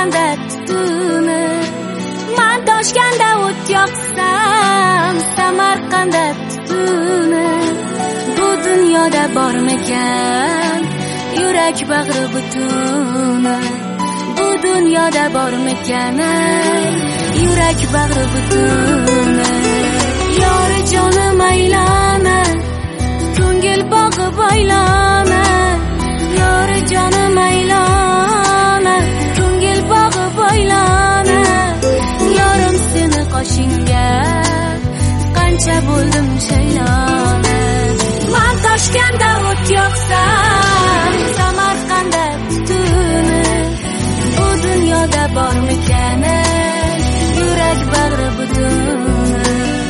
Samarqandda tutuni, man Toshkentda o't yoqsam, Samarqandda tutuni. Bu dunyoda bormikan yurak bag'ri butuni? Bu dunyoda bormikan yurak bag'ri butuni? Yor jonim aylana, ko'ngil bog'i boylana. Yor jonim aylana, ko'ngil bog'i boylana. Yorim seni qoshingga, qancha bo'ldim shaylona. Man Toshkentda o't yoqsam, Samarqandda tutuni. Bu dunyoda bormikan yurak bag'ri butuni?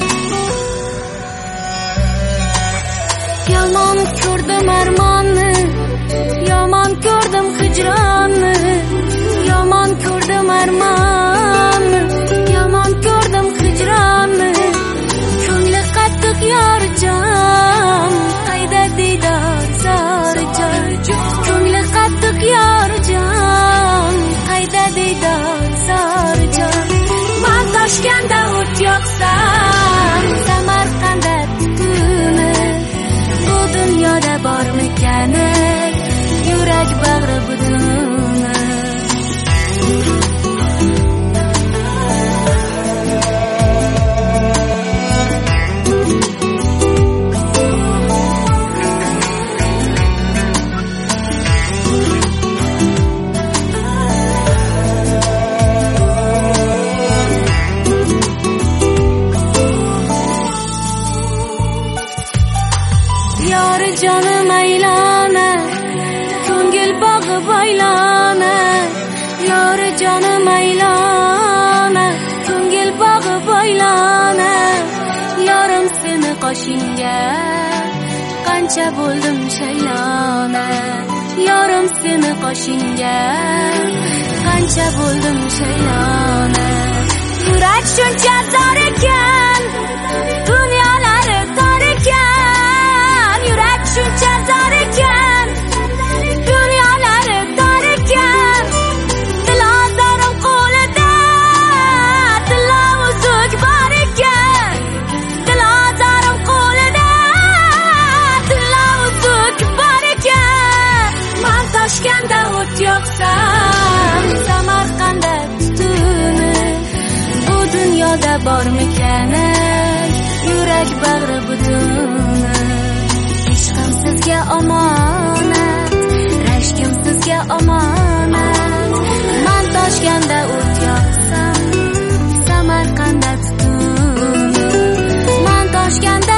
Yomon ko'rdim armonni, yomon ko'rdim hijronni. Yomon ko'rdim armonni, yomon ko'rdim hijronni. Ko'ngli qattiq yorjon, qayda diydor zorjon. Ko'ngli qattiq yorjon, qayda diydor zorjon. Man Toshkentda o't yoqsam, Samarqandda tutuni. Bu dunyoda bormikan yurak bag'ri butuni? Yor jonim aylana, ko'ngil bog'i boylana. Yor jonim aylana, ko'ngil bog'i boylana. Yorim seni qoshingga, qancha bo'ldim shaylona. Yorim seni qoshingga, qancha bo'ldim shaylona. Yurak shuncha zor ekan, dunyolari tor ekan. Yurak shuncha zor ekan, dunyolari tor ekan. Dilozorim qo'lida, tilla uzuk bor ekan. Dilozorim qo'lida, tilla uzuk bor ekan. Man Toshkentda o't yoqsam, Samarqandda tutuni. Bu dunyoda bormikan yurak bag'ri butuni? Ishqim sizga omonat, rashkim sizga omonat. Man Toshkentda o't yoqsam, Samarqandda tutuni. Man Toshkentda